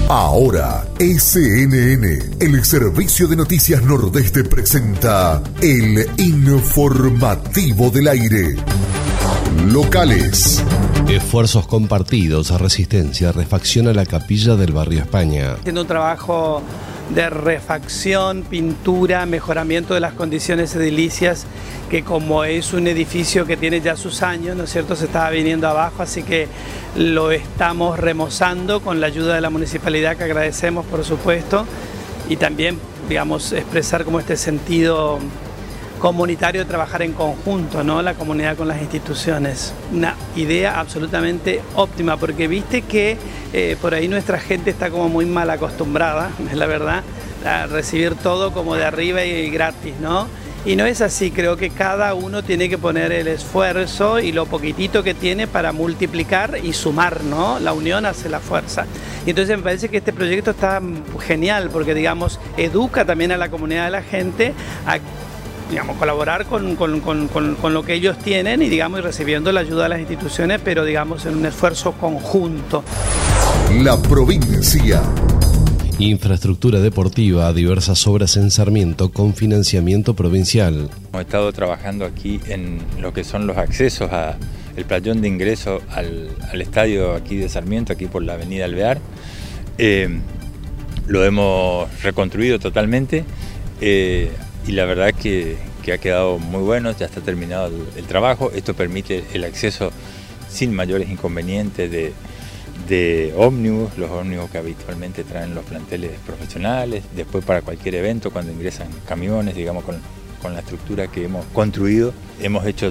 Ahora, SNN, el Servicio de Noticias Nordeste, presenta el Informativo del Aire. Locales. Esfuerzos compartidos a Resistencia refacciona la capilla del barrio España. Haciendo un trabajo de refacción, pintura, mejoramiento de las condiciones edilicias, que como es un edificio que tiene ya sus años, ¿no es cierto?, se estaba viniendo abajo, así que lo estamos remozando con la ayuda de la municipalidad, que agradecemos por supuesto, y también, digamos, expresar como este sentido comunitario de trabajar en conjunto, ¿no?, la comunidad con las instituciones. Una idea absolutamente óptima, porque viste que por ahí nuestra gente está como muy mal acostumbrada, es la verdad, a recibir todo como de arriba y gratis, ¿no? Y no es así, creo que cada uno tiene que poner el esfuerzo y lo poquitito que tiene para multiplicar y sumar, ¿no? La unión hace la fuerza. Y entonces me parece que este proyecto está genial, porque, digamos, educa también a la comunidad de la gente a, digamos, colaborar con lo que ellos tienen y, digamos, recibiendo la ayuda de las instituciones, pero, digamos, en un esfuerzo conjunto. La provincia. Infraestructura deportiva, diversas obras en Sarmiento con financiamiento provincial. Hemos estado trabajando aquí en lo que son los accesos al playón de ingreso al estadio aquí de Sarmiento, aquí por la avenida Alvear. Lo hemos reconstruido totalmente y la verdad que ha quedado muy bueno, ya está terminado el trabajo. Esto permite el acceso sin mayores inconvenientes de ómnibus, los ómnibus que habitualmente traen los planteles profesionales, después para cualquier evento cuando ingresan camiones, digamos, con la estructura que hemos construido. Hemos hecho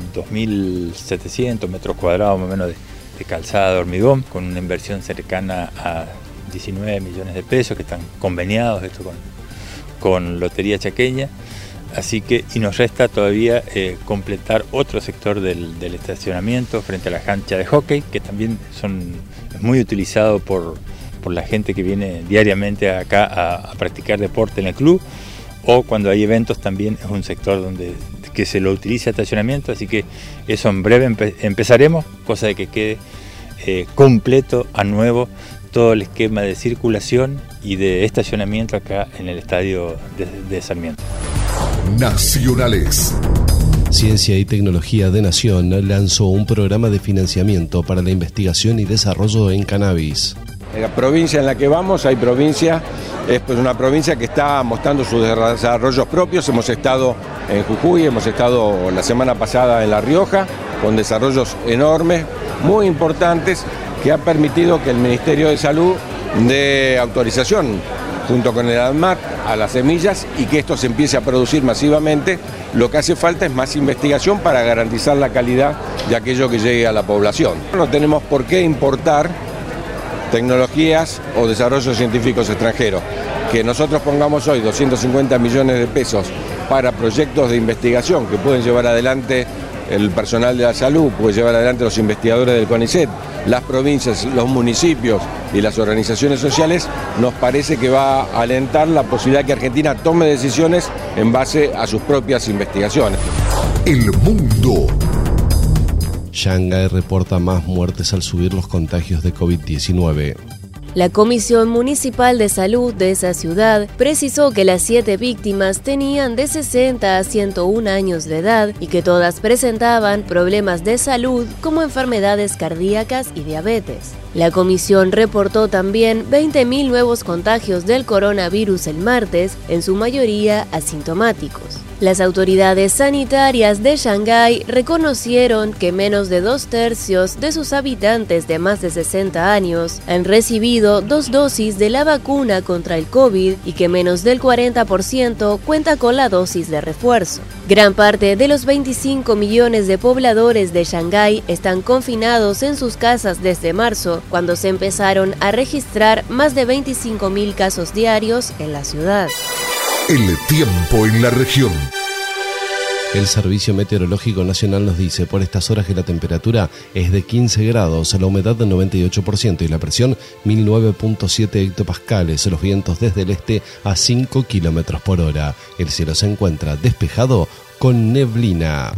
2.700 metros cuadrados más o menos de calzada de hormigón, con una inversión cercana a 19 millones de pesos que están conveniados esto con Lotería Chaqueña. Así que, y nos resta todavía completar otro sector del estacionamiento frente a la cancha de hockey, que también es muy utilizado por la gente que viene diariamente acá a practicar deporte en el club, o cuando hay eventos también es un sector que se lo utiliza estacionamiento, así que eso en breve empezaremos, cosa de que quede completo a nuevo todo el esquema de circulación y de estacionamiento acá en el estadio de Sarmiento. Nacionales. Ciencia y Tecnología de Nación lanzó un programa de financiamiento para la investigación y desarrollo en cannabis. En la provincia en la que vamos, es pues una provincia que está mostrando sus desarrollos propios. Hemos estado en Jujuy, hemos estado la semana pasada en La Rioja, con desarrollos enormes, muy importantes, que ha permitido que el Ministerio de Salud dé autorización junto con el ANMAT a las semillas y que esto se empiece a producir masivamente. Lo que hace falta es más investigación para garantizar la calidad de aquello que llegue a la población. No tenemos por qué importar tecnologías o desarrollos científicos extranjeros. Que nosotros pongamos hoy 250 millones de pesos para proyectos de investigación que pueden llevar adelante el personal de la salud, puede llevar adelante los investigadores del CONICET, las provincias, los municipios y las organizaciones sociales, nos parece que va a alentar la posibilidad de que Argentina tome decisiones en base a sus propias investigaciones. El mundo. Shanghái reporta más muertes al subir los contagios de COVID-19. La Comisión Municipal de Salud de esa ciudad precisó que las 7 víctimas tenían de 60 a 101 años de edad y que todas presentaban problemas de salud como enfermedades cardíacas y diabetes. La comisión reportó también 20.000 nuevos contagios del coronavirus el martes, en su mayoría asintomáticos. Las autoridades sanitarias de Shanghái reconocieron que menos de 2/3 de sus habitantes de más de 60 años han recibido 2 dosis de la vacuna contra el COVID y que menos del 40% cuenta con la dosis de refuerzo. Gran parte de los 25 millones de pobladores de Shanghái están confinados en sus casas desde marzo, cuando se empezaron a registrar más de 25.000 casos diarios en la ciudad. El tiempo en la región. El Servicio Meteorológico Nacional nos dice por estas horas que la temperatura es de 15 grados, la humedad del 98% y la presión 1009.7 hectopascales, los vientos desde el este a 5 kilómetros por hora. El cielo se encuentra despejado con neblina.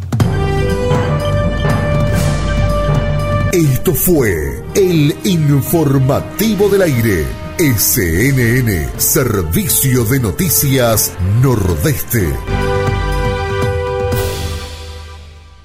Esto fue el Informativo del Aire. SNN, Servicio de Noticias Nordeste.